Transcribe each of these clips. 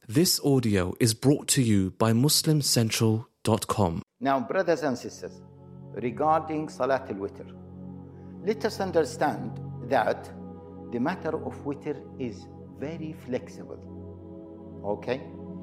This audio is brought to you by MuslimCentral.com. Now, brothers and sisters, regarding Salat al-Witr, let us understand that the matter of witr is very flexible. Okay?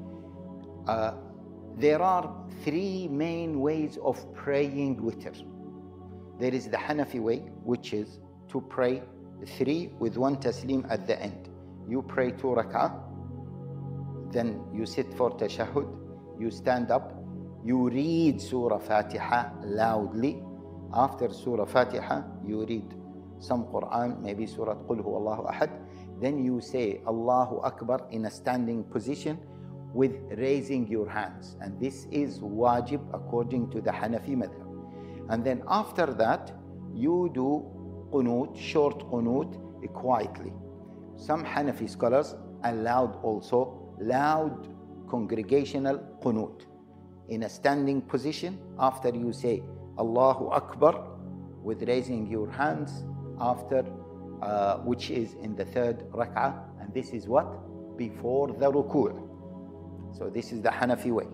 There are three main ways of praying witr. There is the Hanafi way, which is to pray 3 with 1 taslim at the end. You pray 2 rak'ah, then you sit for tashahhud, you stand up, you read Surah Fatiha loudly. After Surah Fatiha, you read some Quran, maybe Surah Qul Huwallahu Ahad. Then you say Allahu Akbar in a standing position with raising your hands. And this is wajib according to the Hanafi madhab. And then after that, you do qunut, short qunut, quietly. Some Hanafi scholars allowed also loud congregational qunut in a standing position after you say Allahu Akbar with raising your hands after which is in the 3rd rak'ah, and this is what? Before the ruku'. So this is the Hanafi way.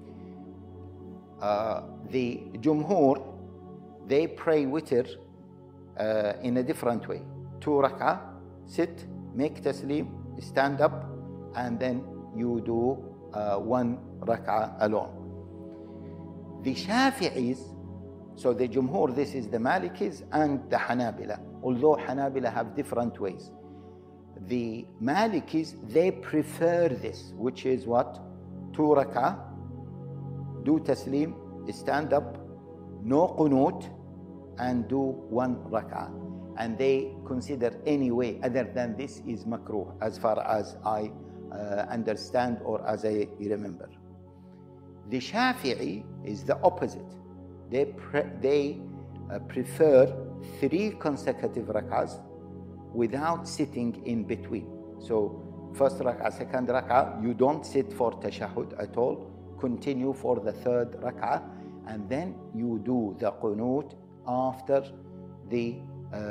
The Jumhur, they pray witr in a different way. 2 rak'ah, sit, make taslim, stand up, and then you do 1 rak'ah alone. The Shafi'is, so the Jumhur, this is the Malikis and the Hanabila, although Hanabila have different ways. The Malikis, they prefer this, which is what? 2 rak'ah, do taslim, stand up, no qunut, and do 1 rak'ah. And they consider any way other than this is makruh, as far as I understand or as I remember. The Shafi'i is the opposite. They prefer 3 consecutive rak'ahs without sitting in between. So first rak'ah, second rak'ah, you don't sit for tashahhud at all. Continue for the 3rd rak'ah, and then you do the qunut after the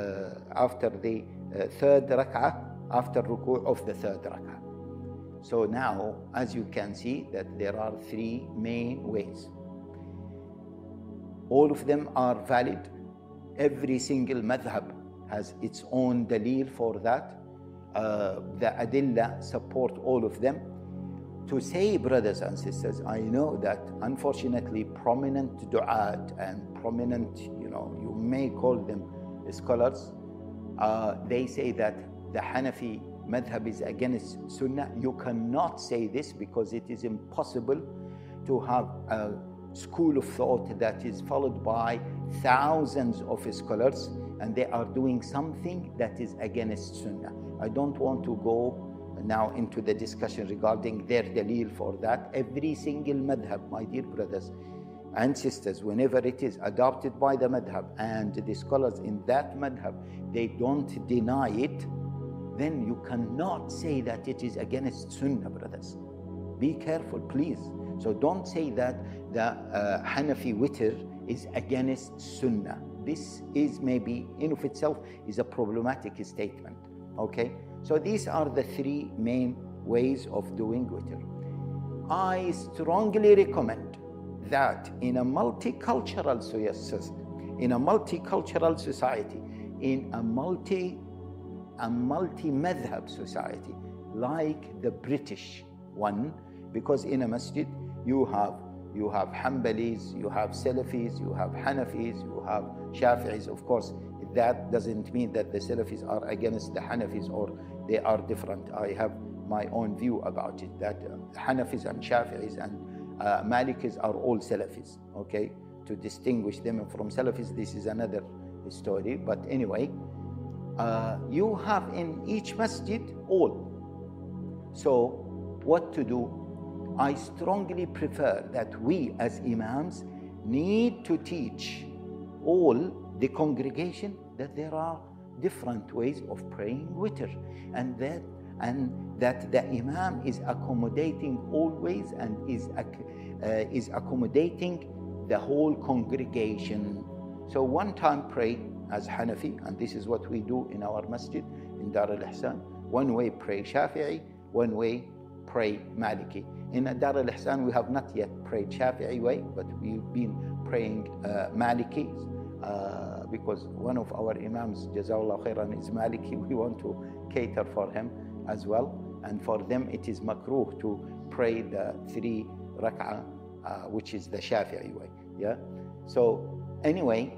3rd rak'ah, after ruku' of the 3rd rak'ah. So now, as you can see, that there are 3 main ways. All of them are valid. Every single madhab has its own dalil for that. The adilla support all of them. To say, brothers and sisters, I know that unfortunately prominent du'at and prominent, you may call them scholars, they say that the Hanafi madhab is against Sunnah. You cannot say this because it is impossible to have a school of thought that is followed by thousands of scholars and they are doing something that is against Sunnah. I don't want to go now into the discussion regarding their dalil for that. Every single madhab, my dear brothers and sisters, whenever it is adopted by the madhab and the scholars in that madhab, they don't deny it, then you cannot say that it is against Sunnah, brothers. Be careful, please. So don't say that the Hanafi witr is against Sunnah. This is maybe in of itself is a problematic statement. Okay? So these are the 3 main ways of doing witr. I strongly recommend that in a multicultural society, in a multi-madhab society like the British one, because in a masjid you have Hanbalis, you have Salafis, you have Hanafis, you have Shafi'is. Of course, that doesn't mean that the Salafis are against the Hanafis or they are different. I have my own view about it, that Hanafis and Shafi'is and Malikis are all Salafis. Okay, to distinguish them from Salafis, this is another story. But anyway, you have in each masjid all. So what to do? I strongly prefer that we as imams need to teach all the congregation that there are different ways of praying witr, and that the imam is accommodating always and is accommodating the whole congregation. So one time pray as Hanafi, and this is what we do in our masjid in Dar al-Ihsan. One way pray Shafi'i, one way pray Maliki. In Dar al-Ihsan, we have not yet prayed Shafi'i way, but we've been praying Maliki, because one of our Imams, Jazawallah Khairan, is Maliki. We want to cater for him as well. And for them, it is makruh to pray the 3 rak'ah, which is the Shafi'i way. Yeah. So anyway,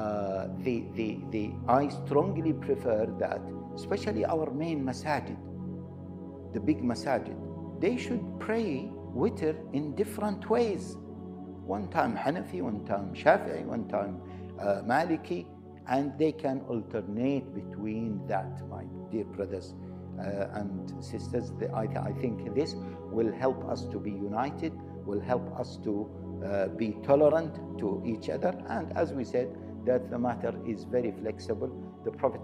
I strongly prefer that, especially our main masajid, the big masajid, they should pray witr in different ways. One time Hanafi, one time Shafi'i, one time Maliki, and they can alternate between that, my dear brothers and sisters. I think this will help us to be united, will help us to be tolerant to each other, and as we said, that the matter is very flexible. The Prophet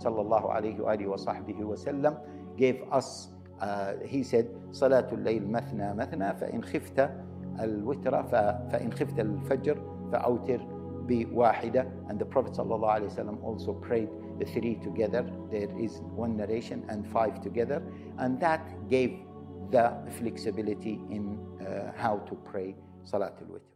ﷺ gave us, he said, Salatul Layl mathna mathna, فإن خفت الوتر فإن خفت الفجر فأوتر بواحدة. And the Prophet ﷺ also prayed the 3 together. There is one narration, and 5 together, and that gave the flexibility in how to pray Salatul Witr.